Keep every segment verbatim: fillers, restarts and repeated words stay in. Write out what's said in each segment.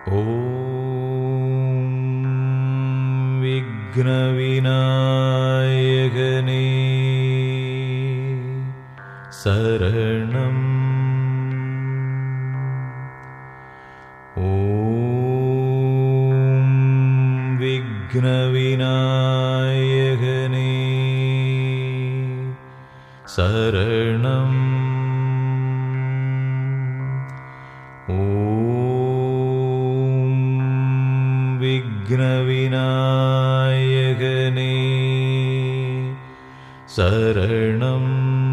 ஓம் விக்னவிநாயகனே சரணம். ஓம் விக்னவிநாயகனே சரணம். ஓம் விக்னவிநாயகனே சரணம்.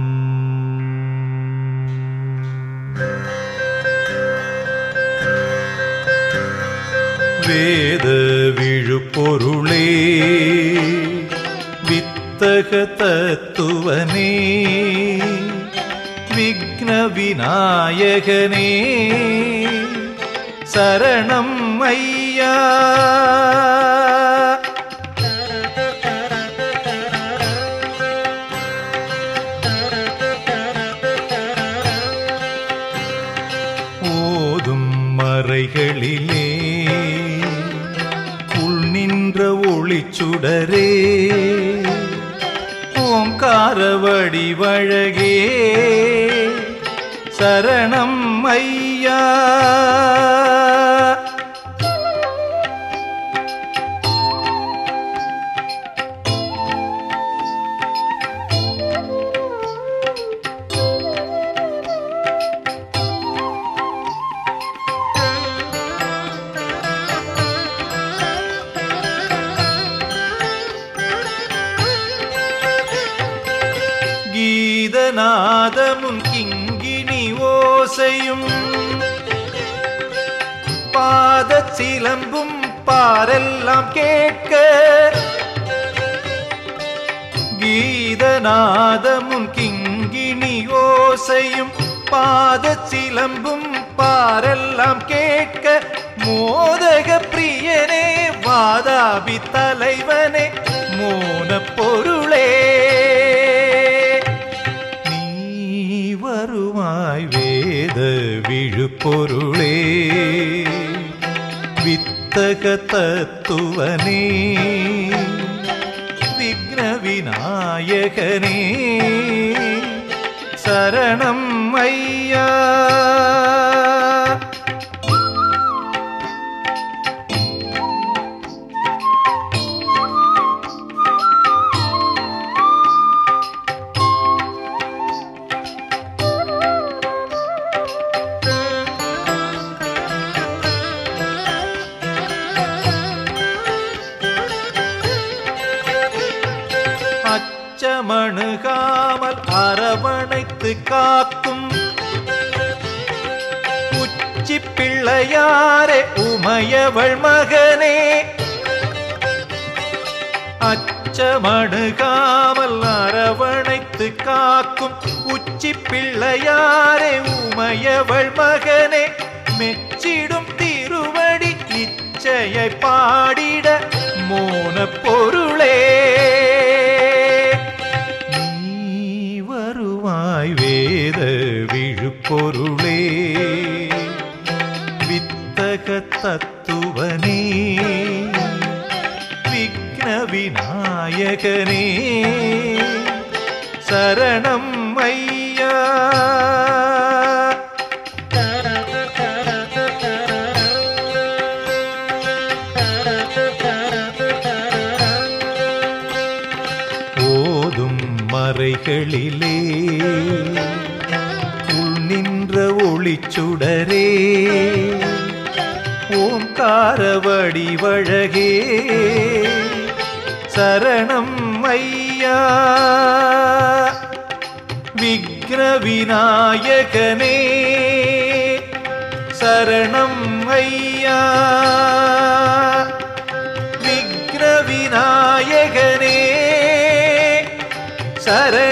வேத விழுப்பொருளே வித்தக தத்துவனே விக்ன விநாயகனே சரணம் ஐயா. ஓதும் மறைகளிலே உள் நின்ற ஒளிச்சுடரே ஓம்கார வடிவழகே சரணம் ஐயா. கீதநாதமும் கிங்கிணி ஓசையும் பாத சிலம்பும் பாரெல்லாம் கேட்க. கீதநாதமும் கிங்கிணி ஓசையும் பாத சிலம்பும் பாரெல்லாம் கேட்க. மோதக பிரியனே வாதாபி தலைவனே மோன பொருளே வருவாய். வேத விழுப்பொருளே வித்தக தத்துவனே விக்ன விநாயகனே சரணம் ஐயா. அச்சமணுகாமல் அரவணைத்து காக்கும் உச்சி பிள்ளையாரே உமையவள் மகனே. அச்சமணுகாமல் அரவணைத்து காக்கும் உச்சி பிள்ளையாரே உமையவள் மகனே. மெச்சிடும் திருவடி இச்சையை பாடிட மோன பொருளே வருவாய். வேத விழுப்பொருளே வித்தக தத்துவனே விக்ன விநாயகனே சரணம் ஐயா. ஓதும் மறைகளிலே உள் நின்ற ஒளிச்சுடரே ஓம்கார வடிவழகே சரணம் ஐயா. விக்ன விநாயகனே சரணம் ஐயா. விக்ன விநாயகனே சரணம்.